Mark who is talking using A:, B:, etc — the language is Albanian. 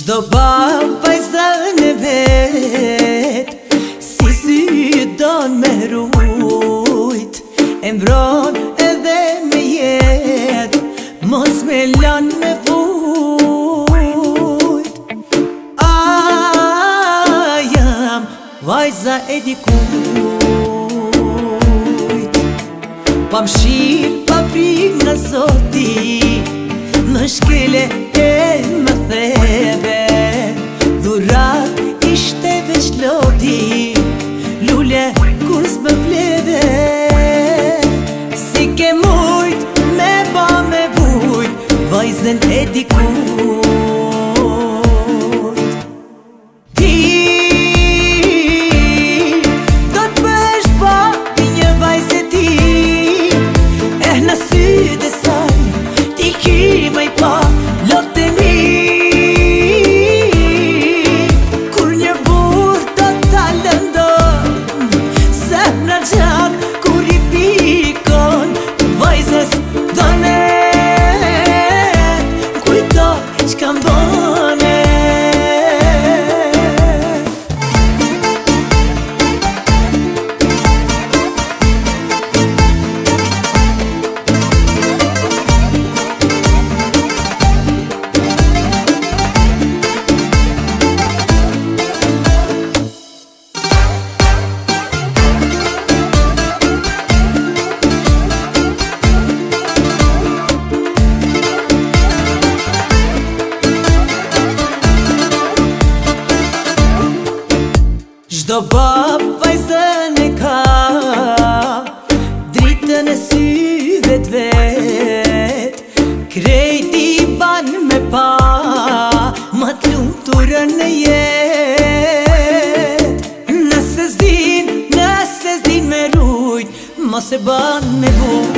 A: Çdo bab vajzën e vet si sy don me rujt, e mbron edhe me jet, mos me lan me vujt. A jam vajza e dikujt, pa mshir, pa prik nga zoti, më shkele e më theve, dhurat ishte veç loti, lule kur s'më pleve. Si ke mujt me ba me vujt, vajzën e dikujt. Ti do t'bësh pa një vajzë e ti, në sytë e saj ti ki më i pa lotë e mi. Kur një burr do t'a lëndon, zemra gjatë kur i pikon, vajzës done kujto çka mbone. Çdo bab vajzën e ka, dritën e syve t'vet, krejt i ban me pa, ma t'lumturën e jet. Nëse s'din me rujt, mos e ban me vujt.